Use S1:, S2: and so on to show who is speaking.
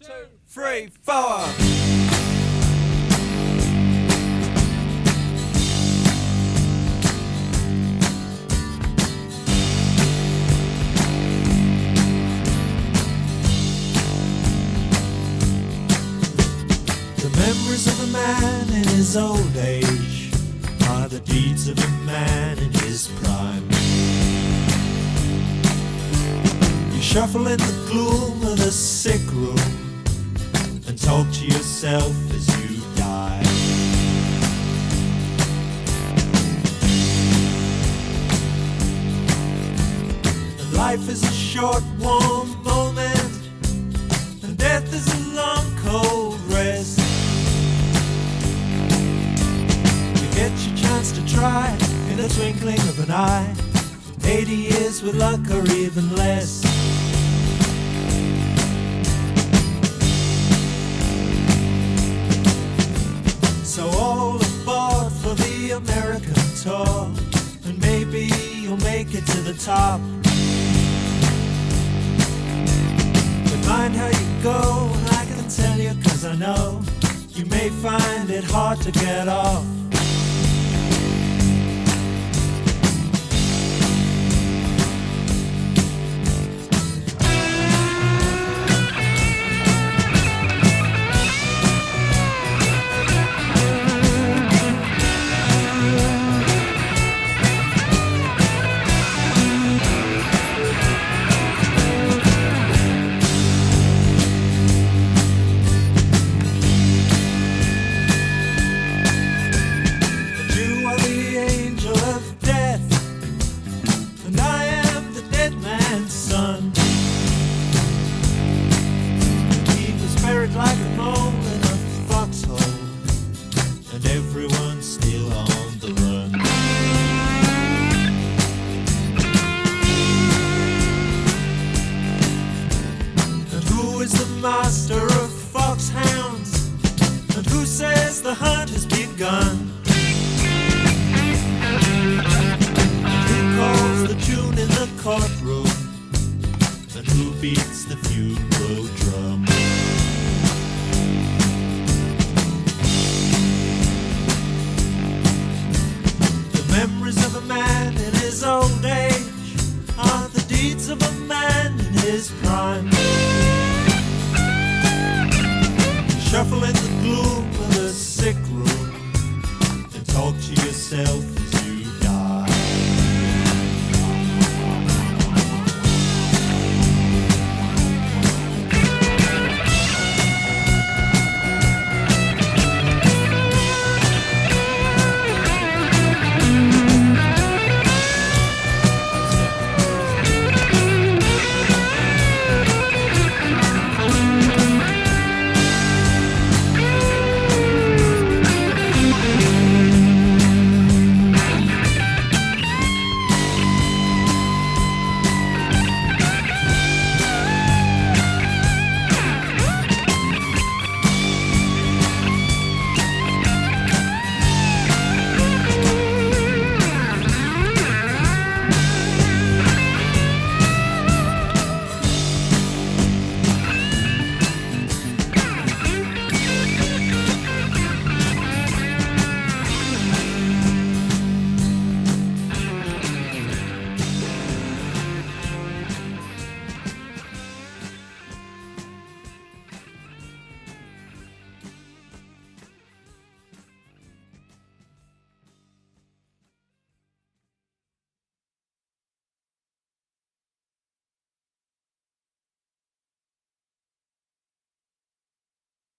S1: two, three, four.
S2: The memories of a man in his old age are the deeds of a man in his prime. You shuffle in the gloom of the sick room and talk to yourself as you die. And life is a short, warm moment, and death is a long, cold rest. You get your chance to try in the twinkling of an eye, 80 years with luck or even less. So all aboard for the American tour, and maybe you'll make it to the top. But mind how you go, and I can tell you 'cause I know you may find it hard to get off. Like a mole in a foxhole, and everyone's still on the run. And who is the master of foxhounds? And who says the hunt has begun? And who calls the tune in the courtroom? And who beats the funeral drum? Memories of a man in his old age are the deeds of a man in his prime.